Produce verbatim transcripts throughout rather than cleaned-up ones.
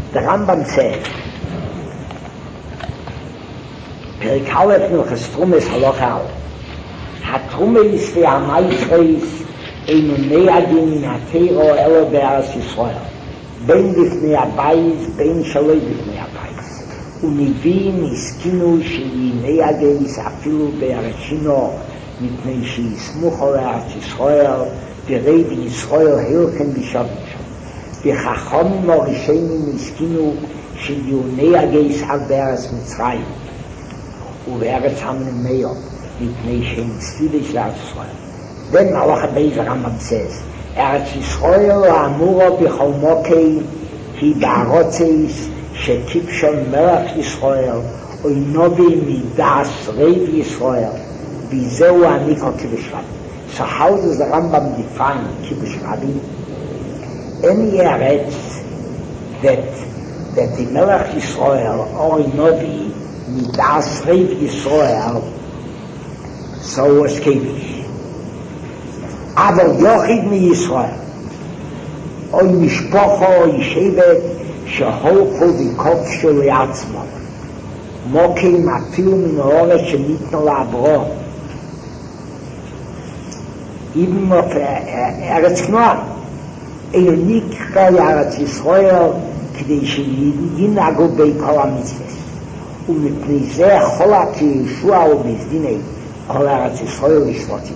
The Rambam said, Perik Aleph Milchas Trumas Halacha Aleph. HaTruma is the Amaitreis Einu Neagin in HaTeiro Elo Be'eretz Yisrael. Ben Bifnei Abayis, Ben Shaloi Bifnei Abayis. Univim Iskinu Sheyi Neageis Afilu Be'eretz Shino Mipnei She'yismucho Le'eretz Yisrael V'rei B'Yisrael Hilchen B'Shavim Shom. V'chachomim Orishenim Iskinu Sheyu Neageis Al Be'eretz Mitzrayim U'Be'eretz Hamim Meyo Mipnei She'yisfidish Le'eretz Yisrael. Then Malacha Beis Rambam says, Eretz Yisrael Amuro B'chol Mokei Hi Ba'arotzeis Shekipshon Melech Yisrael Oinobi Midas Reiv Yisrael V'zeu Anikol Kibbush Rabbi. So how does the Rambam define Kibbush Rabbi? Any Eretz that that the Melech Yisrael Oinobi Midas Reiv Yisrael, so was Kibbush. אבל יוחיד מישראל, אוי משפחה, אוי שבט, שהולכו וכובשו לעצמם, מוקים אפילו מן האורץ שניתנו לאברהם. even of ארץ כנען, אינו נקרא לארץ ישראל, כדי שינהגו בי כל המצוות. ומפני זה חולה כישוע ובזדיני, כל ארץ ישראל לשלוטים.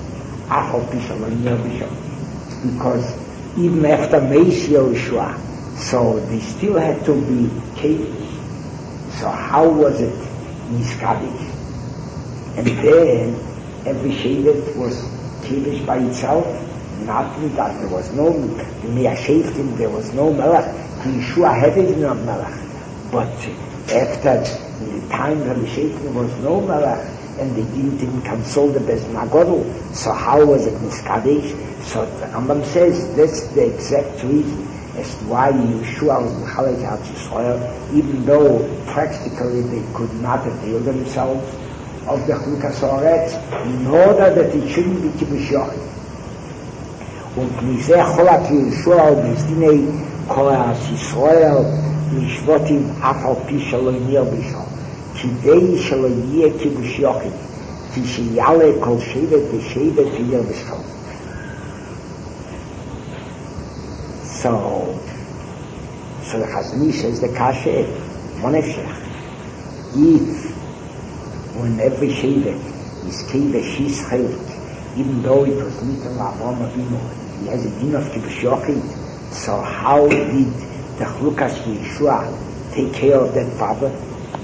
Because even after Meis Yehoshua, so they still had to be Kaddish. So how was it Niskadish? And then every Shevet was Kaddish by itself, not that there was no Measheftim, there was no Melech. Yeshua had it in a Melech. But after the time of the Shevet, there was no Melech. And they didn't even console the Beis Nagodl. So how was it Niskadish? So the Rambam says that's the exact reason as to why Yeshua was Mechalek Eretz Yisrael, even though practically they could not avail themselves of the Chulukas Haaretz, in order that it shouldn't be Kibbush Yochid. Und mizeh cholak Yeshua u'bezdinei kol Eretz Yisrael lishvotim af al pi shelo nir b'shol. כדי שלא יהיה כיבוש יוחד, כשיעלה כל שבט ושבט ויהיה בשכם. So, so the Chazon Ish says the kasha, one efshach. If, when every shevet is keivesh yischalik, even though it was not an Avraham Avinu, he has a din of kibbush yochid, so how did the Chulukas Yeshua take care of that problem?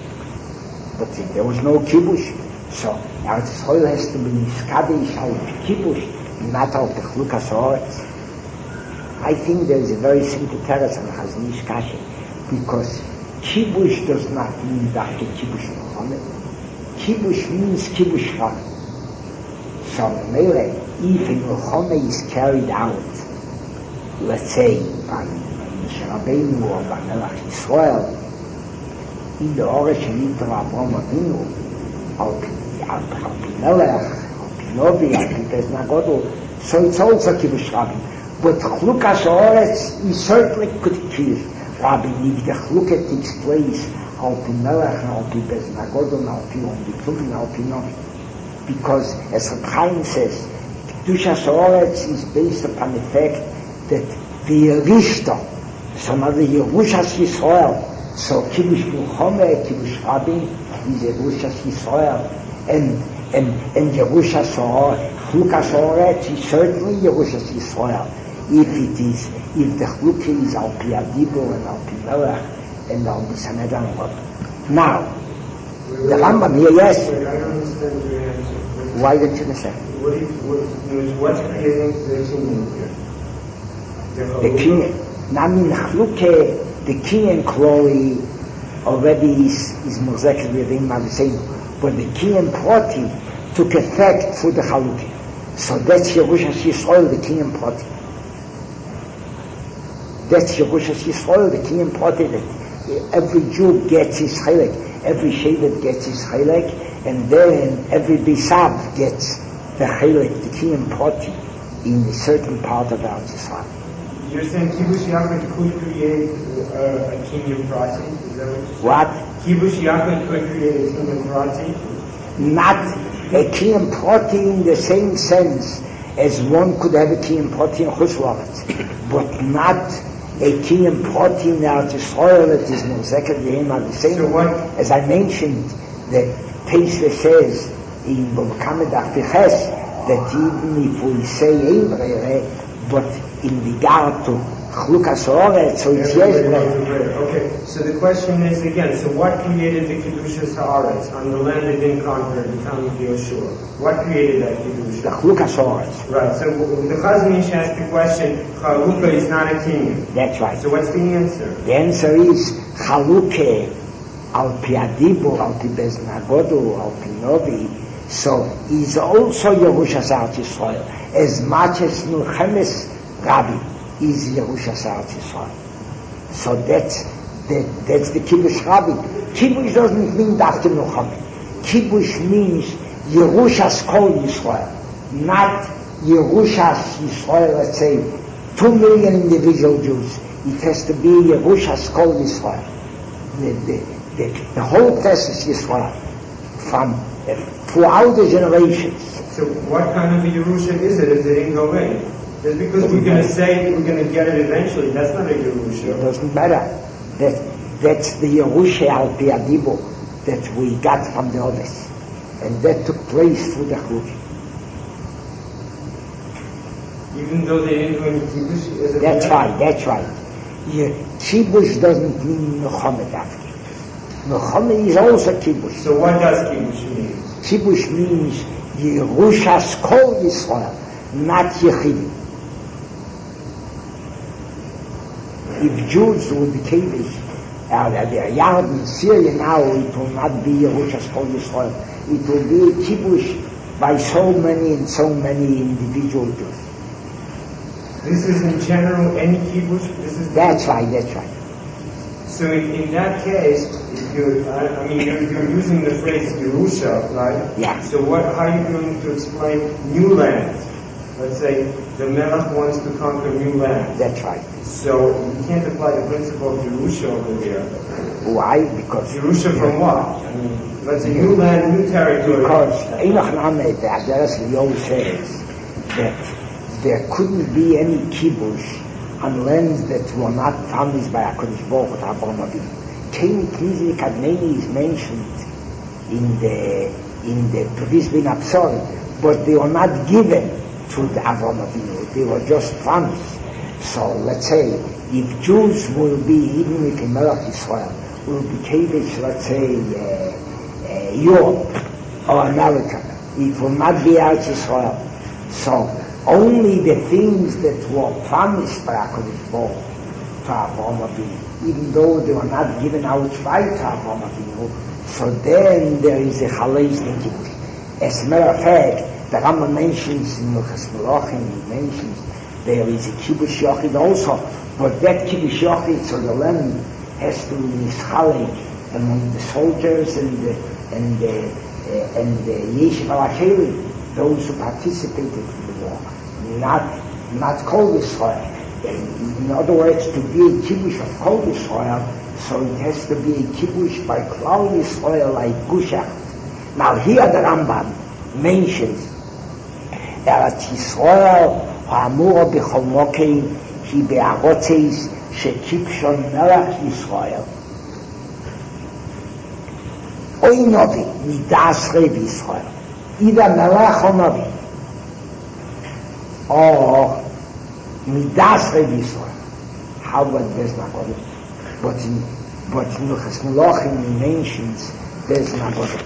But there was no kibbush, so Eretz Yisrael has to be niskadish al kibbush, not al the Chulukas Haaretz. I think there is a very simple teretz on Chazon Ish kasha, because kibbush does not mean that kibbush Muhammad. Kibbush means kibbush Rabbi. So Mele, if a Muhammad is carried out, let's say by Moshe Rabbeinu or by Melech Yisrael, in the Oresh Shenit of Avraham Avinu, al pi Melech, al pi Novi, al pi Beis Nagodl, so it's also Kibbush Rabbi. But Chulukas Haaretz, he certainly could kill Rabbi if the Chulukat takes place al pi Melech, al pi Beis Nagodl, al pi Omnikluvin, al pi Novi. Because, as Reb Chaim says, Kedushas Haaretz is based upon the fact that the Yerishto, so now the Yerushas Yisrael, so Kibbush Muhammad, Kibbush Rabbi is Yerushas Yisrael, and and and Yerushas Chulukas Haaretz is certainly Yerushas Yisrael. If it is, if the Chuluka is al pi Adibur and al pi Melech and al pi Sanhedrin. Now, the Rambam here, yes. I don't understand your answer. Why didn't you understand? What is what? What's creating the kingdom here? The king. Now, I mean, Chuluka. The king and glory already is, is Mosek within Mavasenu, but the king and Proti took effect through the Chalukim. So that's Yerushas Yisrael, the king and Proti. That's Yerushas Yisrael, the king and Proti, that every Jew gets his chilek, every Shevet gets his chilek, and then every Bisab gets the chilek, the king and Proti, in a certain part of Eretz Yisrael. You're saying Kibush Yaakov could create uh, a kingdom prati? Is that what you're saying? What? Kibush Yaakov could create a kingdom prati? Not a kingdom prati in the same sense as one could have a kingdom prati in Chushwaretz, but not a kingdom prati in Eretz Yisrael that is no second to him at the same. So what? As I mentioned, the Pesach says in Bavkamed Achtiches that even if we say Ebrere, but in regard to Chlukas Haaretz, so it's yes. Okay, so the question is again, so what created the Kedushas Haaretz on the land they didn't conquer at the time of Yoshua? What created that Kedusha? The Chlukas Haaretz. Right, so the Chazanish asked the question, Chalukah is not a kingdom. That's right. So what's the answer? The answer is Chalukah al pi Adibur, al pi Beznagodu, al pi Novi. So is also Yerushas Eretz Yisrael, as much as Nuchemes Rabbi is Yerushas Eretz Yisrael. So that's that, that's the Kibbush Rabbi. Kibbush doesn't mean after Nuchem. Kibbush means Yerushas Kol Yisrael, not Yerushas Yisrael. Let's say two million individual Jews. It has to be Yerushas Kol Yisrael. The, the, the, the whole process is Yisrael from uh, throughout the generations. So what kind of a Yerusha is it if they didn't go in? Just because we're going to say we're going to get it eventually, that's not a Yerusha. It doesn't matter. That, that's the Yerusha al pi Adibur that we got from the others. And that took place through the Chlukim. Even though they didn't do any Kibbush? As a That's matter? right, that's right. Yeah, Kibbush doesn't mean Nuchem Davki. Nuchem is also Kibbush. So what does Kibbush mean? Kibbush means Yerushas Kol Yisrael, not Yechidim. If Jews would be Kibbush, uh, the yard in Syria now, it will not be Yerushas Kol Yisrael. It will be a Kibbush by so many and so many individual Jews. This is in general any Kibbush? This is That's right, that's right. So in, in that case, if you're, I, I mean, you're, you're using the phrase Yerusha, right? Yeah. So what, how are you going to explain new land? Let's say the Melech wants to conquer new land. That's right. So you can't apply the principle of Yerusha over there. Why? Because Yerusha from what? I mean, let's say new land, new territory. Because Enoch Name, the Adaras Leo says that there couldn't be any Kibbush on lands that were not founded by HaKadosh Baruch Hu, Avraham Avinu. Kain Knizi Kadmeni is mentioned in the in the Bris bin Absor, but they were not given to the Avraham Avinu. They were just promised. So let's say if Jews will be, even with the Melech Israel, will be Kibbush, let's say uh, uh, Europe or America, it will not be Eretz Israel. So only the things that were promised by HaKadosh Baruch Hu to Avraham Avinu, even though they were not given out right to Avraham Avinu, so then there is a Chalais in Kibbush. As a matter of fact, the Rambam mentions in Luchas Melachim, he mentions there is a Kibbush Yochid also, but that Kibbush Yochid, so the land has to be Nischalek among the soldiers and the, and the, uh, and the Yeshiv al-Acherim, those who participated in the war, not not Kol Yisrael. In other words, to be a Kibbush of Kol Yisrael, so it has to be a Kibbush by Klal Yisrael like Gusha. Now here the Rambam mentions Eretz Yisrael ha'amura b'chol mokein hi be'arotzeis shekibshon melech Yisrael oy novi midas rev Yisrael, either melech or novi, or midas rev Yisrael. How about this not good? But in but in Luchas Melachim he mentions there's not good.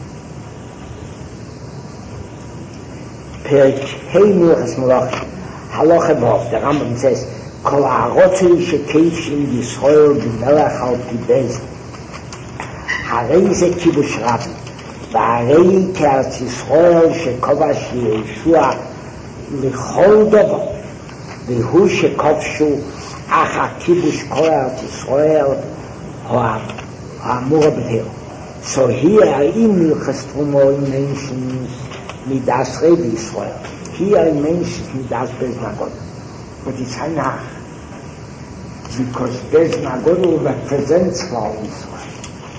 פרק ה' מלאכת מלאכים, Halacha Vov, the Rambam says, Kol ha'rotzei shekeish Yisrael b'melech al pibez. Harei ze kibush rabbi. V'harei ke'arz Yisrael shekovash Yeshua l'chol dovo. V'hu shekovshu ach ha'kibush kol arz Yisrael ha'amura b'tero. So here in Milchas Truma he mentions Midas Rebbe Yisrael. Here he mentions Midas Bez Nagod. But it's Hanach. Because Bez Nagod represents Klal Yisrael.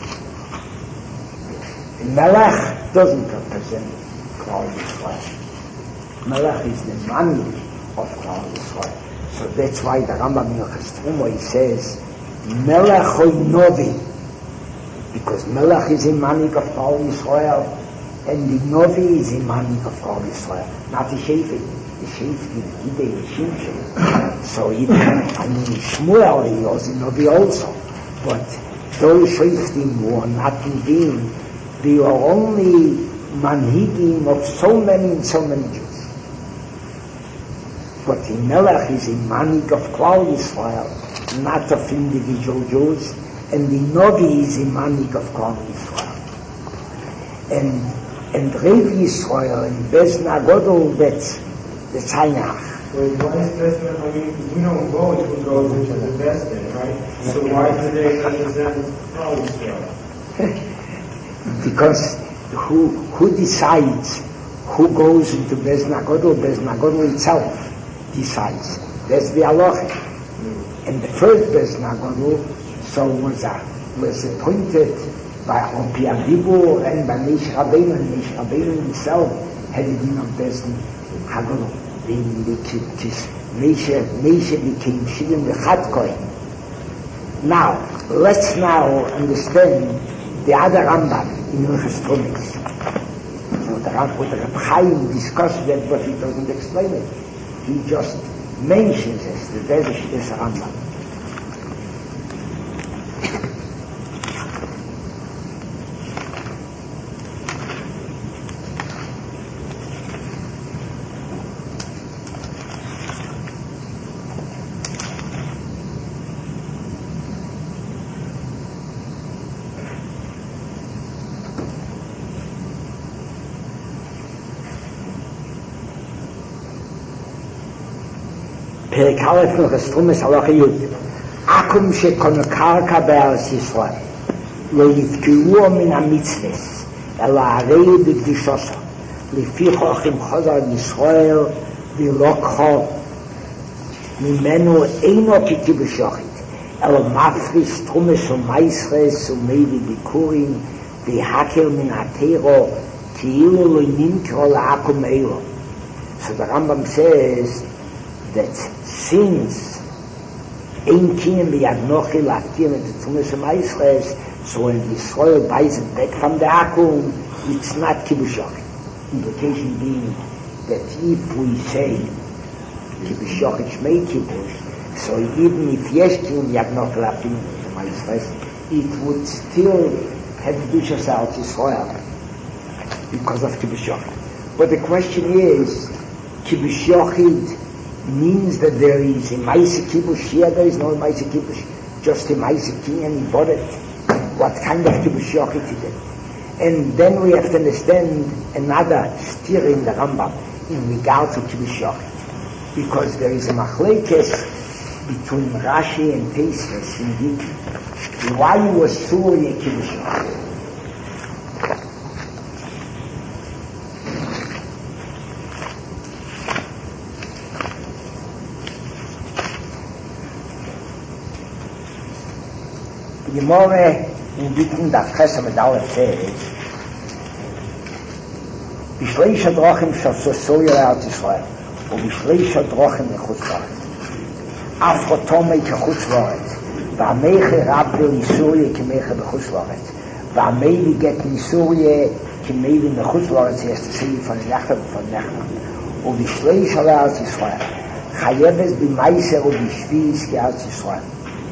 Melech doesn't represent Klal Yisrael. Melech is the man of Klal Yisrael. So that's why the Rambam Milchas Truma he says Melech Hoy Novi. Because Melech is a manik of Klal Yisrael, and the Novi is a manik of Klal Yisrael. Not the Shefi. The Shefi is Gidei and Shimshon. So he, I mean, Shmuel, he was a Novi also. But those Sheftim were not in being. They were only manhigim of so many and so many Jews. But the Melech is a manik of Klal Yisrael, not of individual Jews. And the Novi is a manik of Klal Yisrael. And, and Rev Yisrael and Bez Nagodol, that's, that's Hainach. Well, why is Bez Nagodol? I mean, we don't vote who goes into the Bez then, right? So why do they represent Klal Yisrael? Because who, who decides who goes into Bez Nagodol? Bez Nagodol itself decides. That's the halacha. Mm. And the first Bez Nagodol so was uh, was appointed by Opi Avibu and by Meish Rabbeinu, and Meish Rabbeinu himself had the din of Bezdin Hagolo. Meish became Shivim B'chad Kohen. Now, let's now understand the other Rambam in Milchas Truma. So the Rambam, the Reb Chaim discussed that, but he doesn't explain it. He just mentions it, the Bezdin is a Rambam. פרק א' מלכס תרומס הלכה י' עקום שקונו קרקע בארץ ישראל לא יפגעו מן המצווס אלא הרי בקדושתו לפיכך אם חזר ישראל ולקחו ממנו אינו ככיבוש יחיד אלא מפריס תרומס ומייסרס ומביא ביקורים והקל מן התורה כאילו לא נמכרו לעקום אלו. So the Rambam says that since ein kinem bi adnochi lakim et tzumes meisres, so when Israel buys it back from the Akum, it's not kibush yochid. Implication being that if we say kibush yochid shmei kibush, so even if yesh kinem bi adnochi lakim et meisres, it would still have kedushas out Israel because of kibush yochid. But the question is, kibush yochid means that there is a Maisa Kibush. Here there is no Maisa Kibush, just a Maisa King and he bought it. What kind of Kibush Yochid is it? And then we have to understand another steer in the Rambam in regard to Kibush Yochid. Because there is a machlekes between Rashi and Tosfos indeed. Why was Suri a Kibush Yochid? The Gemara in Gittin Daf Chesed Amud Aleph says, "B'shleish hadrachim shafso soyer Eretz Yisrael, u'b'shleish hadrachim mechutz la'aretz. Af chotomei kechutz la'aretz, v'ameiche rabbe l'Yisuria k'meiche b'chutz la'aretz, v'amei v'get l'Yisuria k'mei v'mechutz la'aretz." He has to say from Nechta from Nechta. "U'b'shleish Eretz Yisrael, chayebes b'maiser u'b'shvius k'Eretz Yisrael."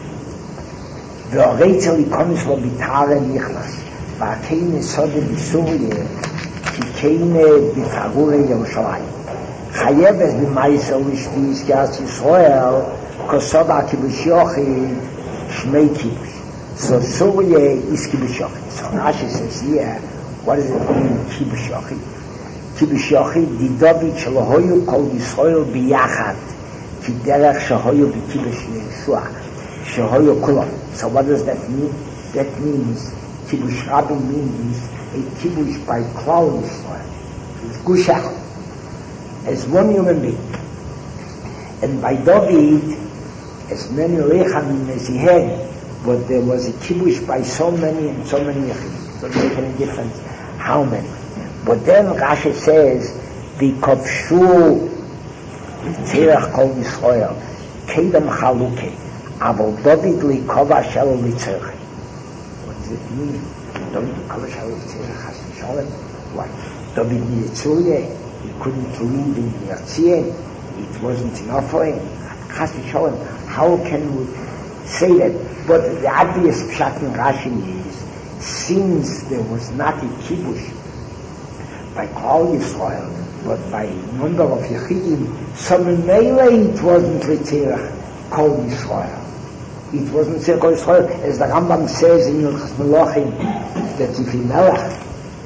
והרצל ייכנס לו ביתר נכנס והכהן סוד בסוריה ככהן בפרור ירושלים חייבת במייסר לשפיס כארץ ישראל, כוסודה כיבוש יוחד, שמי כיבוש. So Surya is Kibush Yochid. So Rashi says here, what does it mean, Kibush Yochid? Kibush Yochid, the David Shalahoyu Kol Yisrael Biyachad, Ki Derech Shahoyu B'Kibush Yeshua, Shahoyu Kulam. So what does that mean? That means, Kibush Rabbi means a Kibush by Klal Yisrael. It's Gushach, as one human being. And by David, as many Rechamim as he had, but there was a kibush by so many and so many yechidim. It doesn't make any difference how many. But then Rashi says, "V'kovshu tzirach kol Yisrael kedam chaluke, aval David likova shelo litzirach." What does it mean? David likova shelo litzirach has to show it. What? David nitzurye, he couldn't leave in Yerzien. It wasn't enough for him. Has to show him. How can we say that? But the obvious pshat in Rashi is, since there was not a kibush by Klal Yisrael, but by number of Yechidim, so Memele it wasn't Ritzirach Kol Yisrael. It wasn't Ritzirach Kol Yisrael, as the Rambam says in Yilchas Melachim, that if he melech,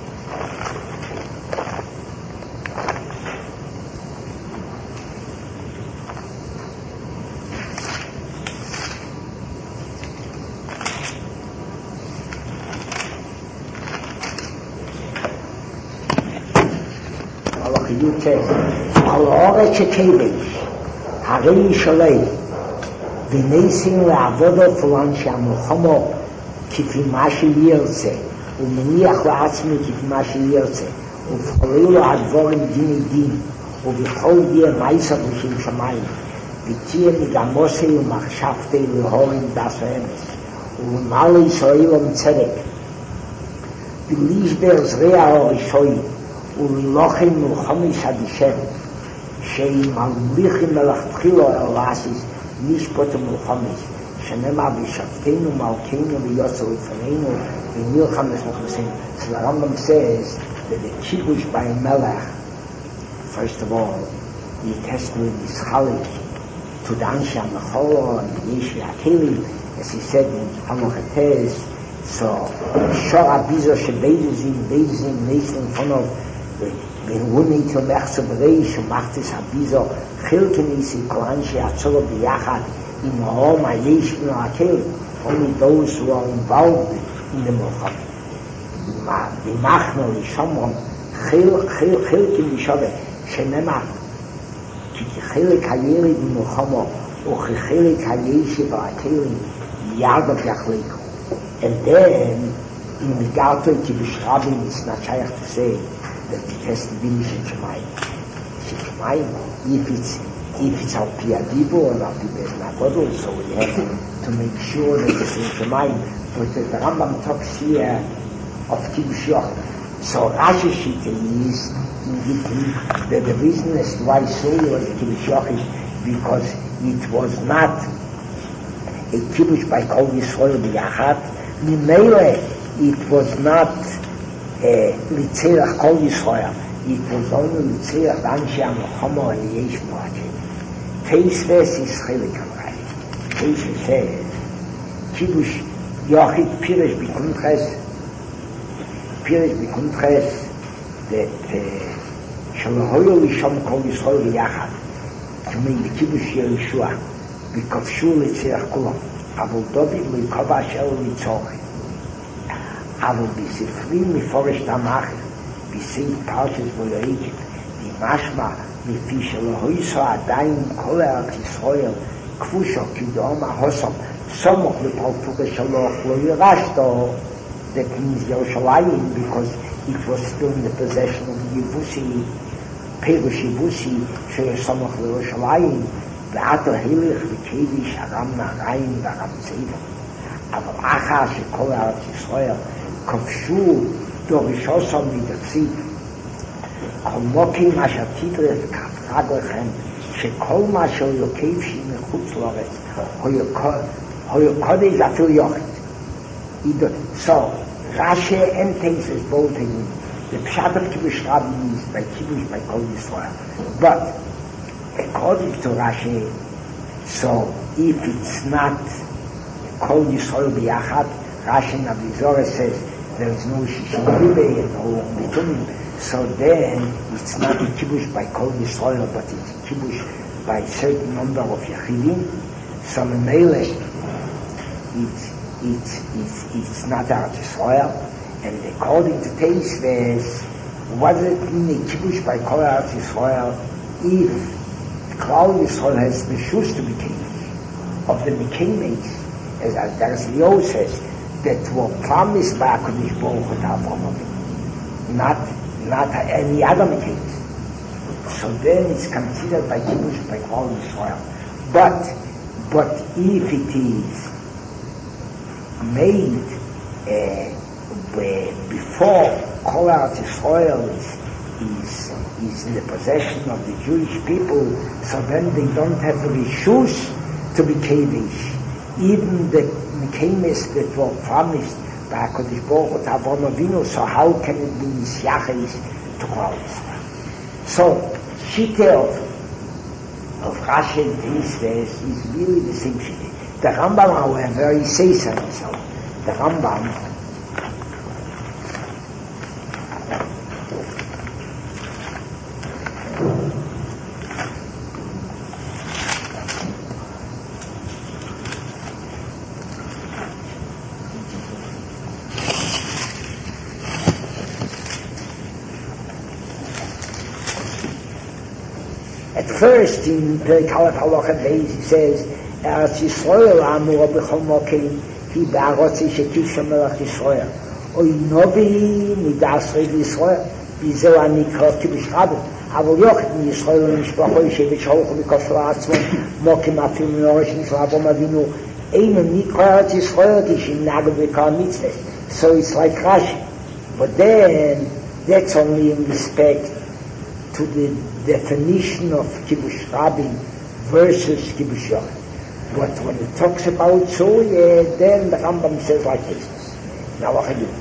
על האורץ שכבש, הרי ישאלי, וניסים לעבודו פלן שהמלחמה כפי מה שירצה, ומניח לעצמי כפי מה שירצה, ופעלו לו הדבורים דיני דין, ובכל דיה מייסר לשם שמיים, ותהיה מגמוסי ומחשבתי להורים דס ואמס, ומעל ישראל ומצדק, בלישבר זרע הראשוי, וללוחם מלחמי שדישם, שאם הליכים מלכתחילו אלאסיס נשפוט מלחמי, שנאמר בשבתנו מלכנו ויוסר לפנינו ונלחם לחמסים. So the Rambam says that the kibush by a melech, first of all, the testament is chalik to the Anshe HaMecholo and the Yeshi HaKelim, as he said in Halachates. So, Shor HaBizo shebeidezim, beidezim, neislim fonov, wenn הוא נהייתו מחצו בריש ומחצס הביזו חילקניסי כלן שיעצולו ביחד עם העום היש בנו הקל only those who are involved in the מלחמה במחנו לשומרון חילקן לשווה שנאמר כי כחילק הירי במלחמה וכחילק היש בהקלים יעדו יחליקו and then in regard to Kibush Rabin, it's not shaykh to say that it has to be Shem Shemayim. Shem Shemayim, if it's if it's al pi adibo or al pi beis nagodol, so we have to make sure that it's Shem Shemayim. But the Rambam talks here of Kibush Yochid. So Rashi Shita is indicating that the reason as to why Surya was a Kibush Yochid because it was not a Kibush by Kol Yisrael b'Yachad. Mimele, it was not Litzerach Kol Yisrael. It was only Litzerach Anshe HaMelchama and Yesh Moakim. Teisves is Chelik HaMrai. Teisves says, Kibush Yochid Pirish B'Kuntres, Pirish B'Kuntres, that Shalahoyo Lishom Kol Yisrael V'Yachad, to make the Kibush Yerushua, B'Kovshu Litzerach Kulam, Avol David L'Kova Shel Litzorech. אבל בספרים מפורש תמך, בסעיף פרשת ויועצת, משמע מפי שלא היסו עדיין כל ארץ ישראל, כפושו כדאום ההוסם, סמוך לפלטוכה שלו, לא ירשתו, that means Yerushalayim, because it was still in the possession of the Yevusi, Perush Yevusi, שיש סמוך לירושלים, ועתו הילך וקדיש הרם נהריים והרם צבע. אבל אחר שכל ארץ ישראל כבשו דורשוסם מדציב, כל מוקים אשר תדרף כף רגלכם, שכל מה שיוקב שהיא מחוץ לארץ, היו קודש אפילו יוחד. So, Rashi enters both in The Pshat of Kibush Rabbi is by Kibush by Kol Yisrael. But according to Rashi, so if it's not Kol Yisrael B'Yachad, Rashi in Avizorah says there is no Shishim Ribei and no Bitunim, so then it's not a Kibush by Kol Yisrael, but it's a Kibush by a certain number of Yachidim. So Memele, it's, it's, it's, it's not Eretz Yisrael. And according to Teisves, what does it mean a Kibush by Kol Eretz Yisrael if Klal Yisrael has Meshus to be Kibush of the Mekemes, as as Leo says, that were promised by HaKadosh Baruch Hu to Avraham Avinu, not not any other Mekemes. So then it's considered by Kibush by Klal Yisrael. But but if it is made uh, before Kol Eretz Yisrael is, is, is in the possession of the Jewish people, so then they don't have the rishus to be Kadesh. Even the Mekemes that were promised by HaKadosh Baruch Hu to Avraham Avinu, so how can it be Nisyaches to Kol Yisrael? So, Shitte of, of Rashi and Teisves is really the same Shitte. The Rambam, however, he says so himself. The Rambam, first in Perek Aleph Halacha Beis he says Eretz Yisrael amur b'chol mokim hi ba'arotzi shekiv melech Yisrael oinobi midas rev Yisrael bizeu anikra kibush rabbi אבל יוחד מישראל ומשפחו ישבת שולחו מכוסו עצמו מוקים אפילו מנורש נפלא אברהם אבינו אינו נקרא ארץ ישראל כשנהגו בקר מצווה. So it's like Rashi, but then that's only in respect to the definition of Kibush Rabbi versus Kibush Yochid. But when it talks about Zoya, then the Rambam says like this. Now what I do?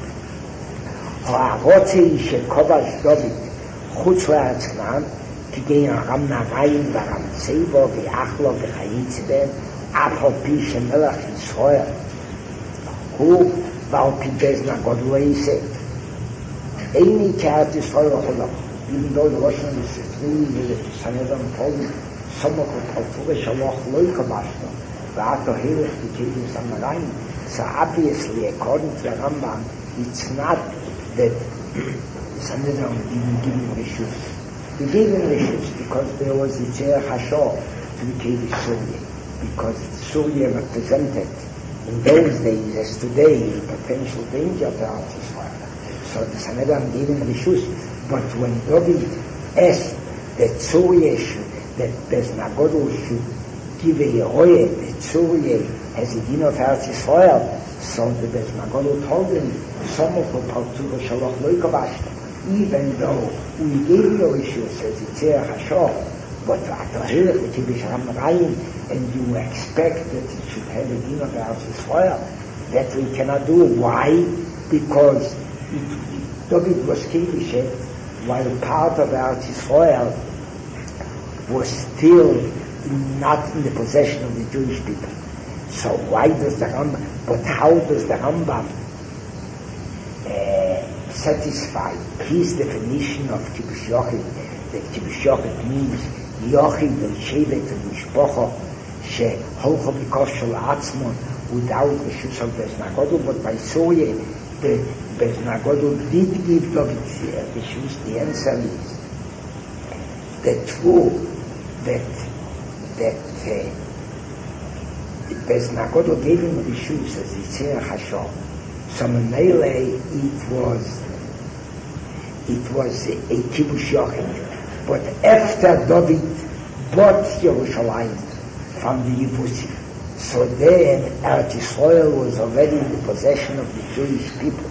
הרוצה שכובש דוד חוץ לארץ כנען, כגן הרם נראים ורם צבו ואחלו וחייץ בהם, אף על פי שמלך ישראל, הוא ועל פי בזנה גודלו יסד. איני כארץ ישראל וכולם. Even though the Russian is three, the Sanhedrin told him, Somach v'talfuga shaloch lo yikabashto, v'ato hilech v'keidim samarayim. So obviously, according to the Rambam, it's not that the Sanhedrin didn't give him rishus. He gave him rishus because there was the Tzerach Hashor to the Kedish Surya, because Surya represented in those days as today the potential danger to Eretz Yisrael. So the Sanhedrin gave him rishus. But when David asked that Surya should, that Bezna Godel should give a Yehoyah, that Surya has a din of Eretz Yisrael, so the Bezna Godel told him, even though we gave you issues as a Tzerach Hashor, but and you expect that it should have a din of Eretz Yisrael, that we cannot do. Why? Because it, David was Kedishet, while part of Eretz Yisrael was still not in the possession of the Jewish people. So why does the Rambam, but how does the Rambam uh, satisfy his definition of Kibush Yochid, that Kibush Yochid means Yochid and Shevet and Mishpocho sheholcho b'kos shel atzmon without reshus of Bezna Godel, but by Surya the Bezna Godel did give David the shoes. The answer is that true that that uh, Bezna Godel gave him the shoes as the Tzerach Hashor. So Meilei it was it was a, a Kibush Yochid. But after David bought Yerushalayim from the Yevusim, so then Eretz Yisrael was already in the possession of the Jewish people.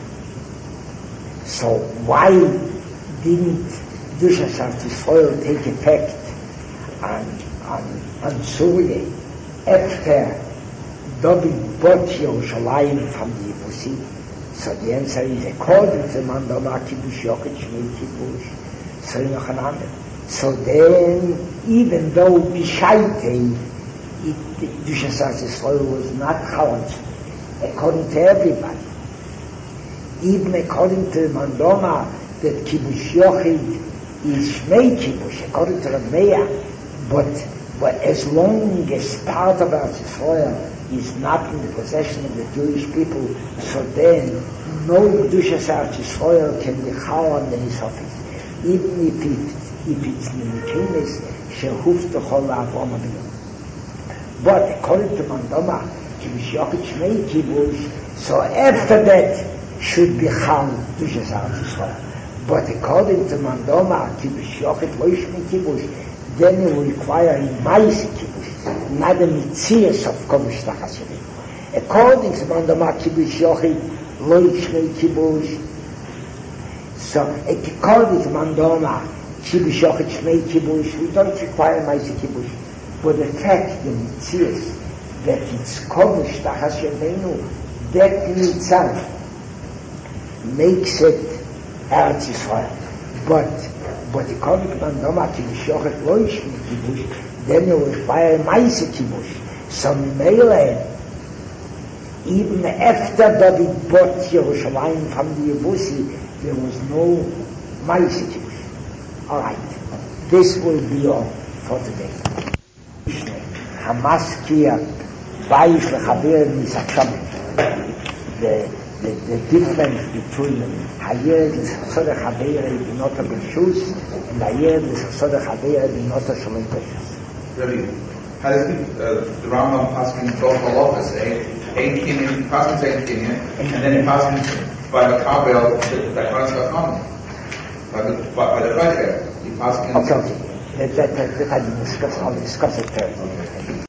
So why didn't Dushas Eretz Yisrael take effect on, on, on Surya after David bought Yerushalayim from the Yevusim? So the answer is according to Mandama Kibbush Yochid Shmei Kibbush. So So then, even though Bishaite, Dushasas Yisrael was not challenged, according to everybody, even according to Mandoma, that Kibbush Yochid is Shmei Kibbush, according to Rav Meir, but, but as long as part of Eretz Yisrael is not in the possession of the Jewish people, so then no Kedushas Eretz Yisrael can be chal on the Nisofis, even if it if it's Nimikenes Shehuf to Chol Avram Avinu. But according to Mandoma, Kibbush Yochid Shmei Kibbush, so after that should be chal Kedushas Eretz Yisrael. But according to Mandoma, Kibbush Yochid Lo Shmei Kibbush, then it will require a Maisi Kibbush, not a Mitzias of Kodesh Tachasivim. According to Mandoma, Kibbush Yochid Lo Shmei Kibbush, so according to Mandoma, Kibbush Yochid Shmei Kibbush, we don't require Maisi Kibbush. But the fact, the Mitzias, that it's Kodesh Tachasivim, that in itself makes it Eretz Yisrael. But But according to Mandoma, Kibbush Yochid Lo Shmei Kibbush, then you will require Maisi Kibbush. So Mele, even after David bought Yerushalayim from the Yebusi, there was no Maisi Kibbush. All right, this will be all for today. Hamaskia Bayis Lechaber Misaksham. The The, the difference between Hayed L'Sachsod HaChaveira B'nota B'Shus and Hayed L'Sachsod HaChaveira B'nota Shalom B'Shus. Really? How does the, uh, the Rambam Paskin both halachas, eh? Eight kinyan, Paskin's eight kinyan, and then it Paskin by the Kabel, the Chaz Chacham. By the, by the Chayker, the Paskin... Okay, okay. That, that, that, that I discuss, I'll discuss it Thursday.